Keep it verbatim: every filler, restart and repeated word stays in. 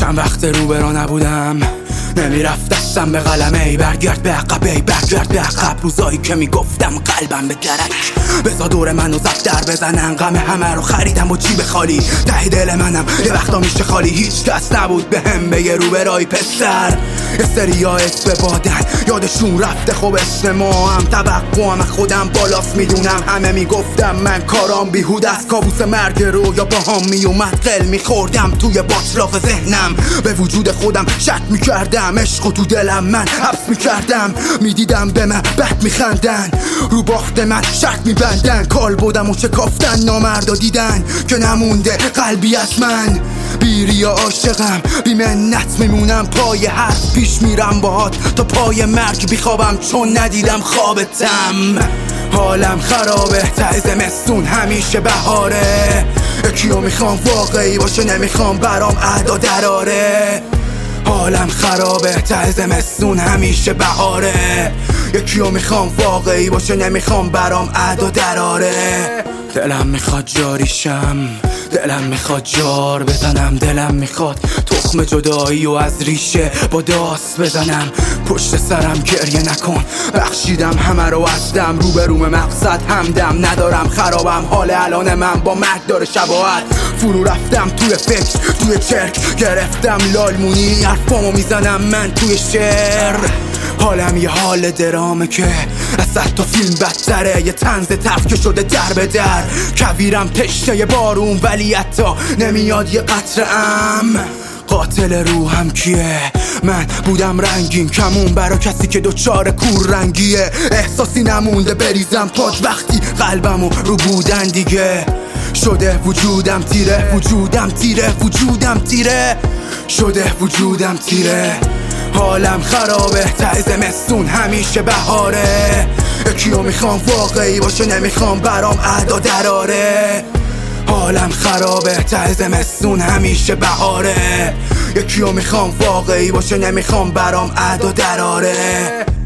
چند وقت رو برا نبودم، نمیرفت دستم به قلمه. ای برگرد به عقب، ای برگرد به عقب. روزایی که میگفتم قلبم به درک، بزا دور منو زد در بزنن. غم همه رو خریدم با جیب خالی، ته دل منم یه وقتا میشه خالی. هیچ کس نبود به هم بگه رو برای پسر. استریا اسم بادن یادشون رفته، خب اسم ما هم توقعم خودم بالاست. میدونم همه میگفتم من کارام بیهود است. کابوس مرگ رو یا با هم میومد قل میخوردم توی باطلاق ذهنم. به وجود خودم شک میکردم، عشق تو دلم من حبس میکردم. میدیدم به من بد میخندن، رو باخت من شرط میبندن. کال بودم و شکافتن نامردا دیدن که نمونده قلبی از من. بیریا عاشقم بی منت میمونم، پای حرف پیش میرم باهات تا پای مرگ بیخوابم چون ندیدم خوابتم. حالم خرابه ته زمستون همیشه بهاره. یکیو میخوام واقعی باشه، نمیخوام برام ادا دراره. حالم خرابه ته زمستون همیشه بهاره. یکیو میخوام واقعی باشه، نمیخوام برام ادا دراره. دلم میخواد جاریشم، دلم میخواد جار بزنم. دلم میخواد تخم جدایی و از ریشه با داست بزنم. پشت سرم گریه نکن، بخشیدم همه رو ازدم. روبروم مقصد همدم ندارم، خرابم. حال الان من با مرگ داره شباهت. فرو رفتم توی فکر، توی چرک گرفتم لالمونی. حرفامو میزنم من توی شعر. حالم یه حال درامه که از حتی فیلم بدتره. یه طنز تفکه شده در به در. کویرم تشنه بارون ولی حتی نمیاد یه قطره ام. قاتل روحم کیه؟ من بودم رنگین کمون برا کسی که دوچار کور رنگیه. احساسی نمونده بریزم پاد وقتی قلبمو رو بودن دیگه. شده وجودم تیره، وجودم تیره، وجودم تیره، شده وجودم تیره. حالم خرابه ته زمستون همیشه بهاره. یکیو میخوام واقعی باشه، نمیخوام برام ادا دراره. حالم خرابه ته زمستون همیشه بهاره. یکیو میخوام واقعی باشه، نمیخوام برام ادا دراره.